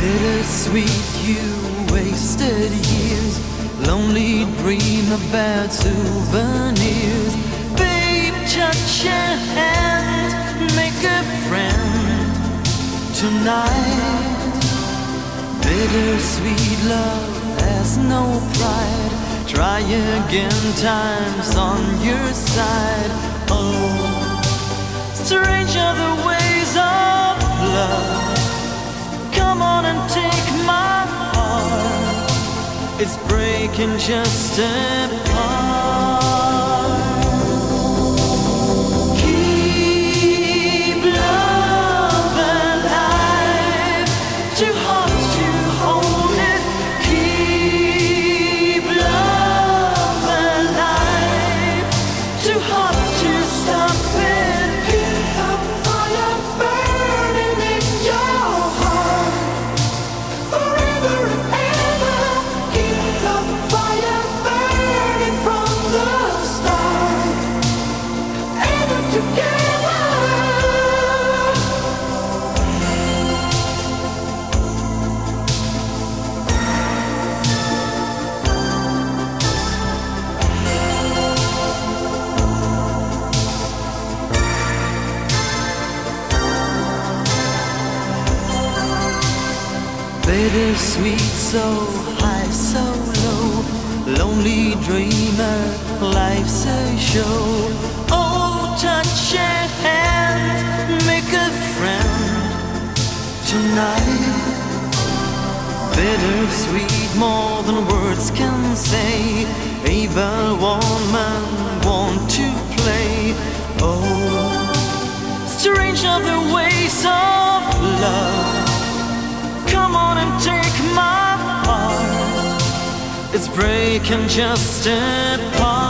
Bittersweet, you wasted years, lonely dream about souvenirs. Babe, touch a hand, make a friend tonight. Bittersweet love has no pride. Try again, time's on your side. Oh, strange are the ways of love. Come on and take my heart. It's breaking just apart. Keep love alive. Two hearts to hold it. Keep love alive. Two hearts to stop it. Keep the fire burning in your heart forever and ever. Keep the fire burning from the start. Ever together. Bittersweet, so high, so low. Lonely dreamer, life's a show. Oh, touch a hand, make a friend tonight. Bittersweet, more than words can say. Evil woman want to play. Oh, strange are the ways of love. Come on and take my heart. It's breaking just apart.